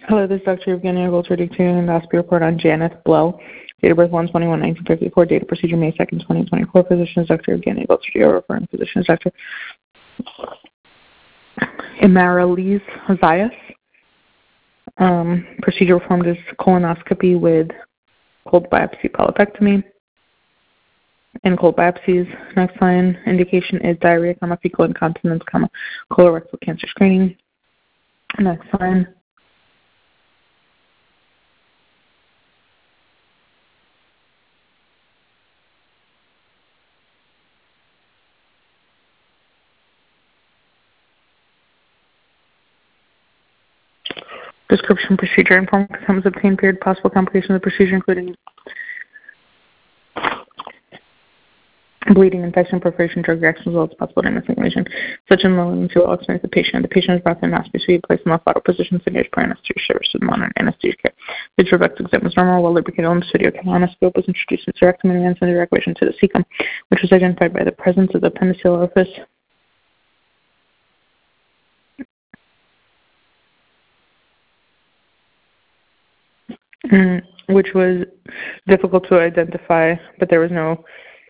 Hello, this is Dr. Evgenia Goldberg doing an endoscopy report on Janet Blow. Date of birth 1/21/1954. Date of procedure May 2nd, 2024. Physician is Dr. Evgenia Goldberg. Referring physician is Dr. Imaralise Zayas. Procedure performed is colonoscopy with cold biopsy polypectomy. In cold biopsies, next line indication is diarrhea, fecal incontinence, colorectal cancer screening. Next line. Description, procedure, informed consent was obtained, period, possible complications of the procedure, including bleeding, infection, perforation, drug reactions, as well as possible damage inflammation. Such malignancy will experience the patient. The patient is brought to an endoscopy suite, placed in the fetal position, stimulated per anesthesia service with modern anesthesia care. The cervix exam was normal, well lubricated on the studio colonoscope was introduced with cerectomy and sent evacuation to the cecum, which was identified by the presence of the appendiceal orifice. Which was difficult to identify, but there was no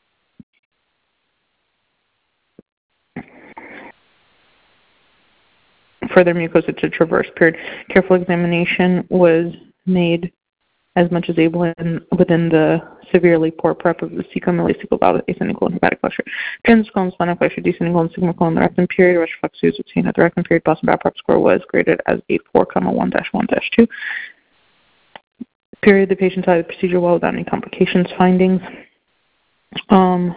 further mucosa to traverse, period. Careful examination was made as much as able within the severely poor prep of the cecum, ileocecal valve, ascending colon, hepatic cluster, transverse colon, spinal flexure, descending colon, sigma colon, the rectum, period. Reflex was obtained at the rectum, period. Boston Bowel prep score was graded as a 4,1-1-2. Period. The patient started the procedure well without any complications. Findings. Boston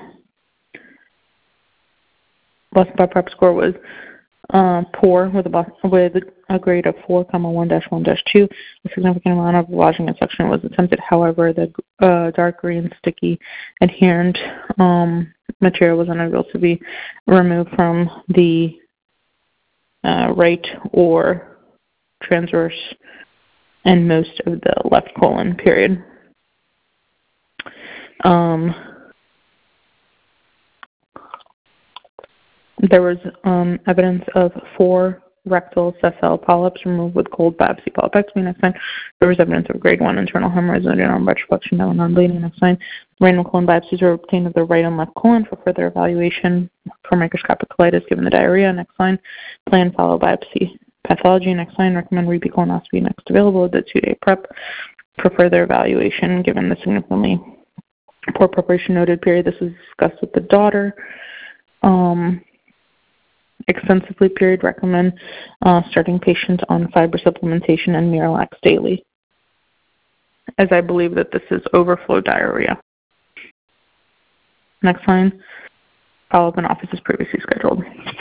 Bowel prep score was poor with a grade of 4,1-1-2. A significant amount of lodging and suction was attempted. However, the dark green, sticky, adherent material was unable to be removed from the right or transverse and most of the left colon, period. There was evidence of 4 rectal sessile polyps removed with cold biopsy polypectomy. Next line. There was evidence of grade 1 internal hemorrhoids and arm retroflexion that were non-bleeding. Next line. Random colon biopsies were obtained of the right and left colon for further evaluation for microscopic colitis given the diarrhea. Next line. Plan follow biopsy pathology. Next line. Recommend repeat colonoscopy next available. The 2-day prep for further evaluation given the significantly poor preparation noted, period. This was discussed with the daughter. Extensively, period. Recommend starting patients on fiber supplementation and Miralax daily, as I believe that this is overflow diarrhea. Next line. Follow-up in office as previously scheduled.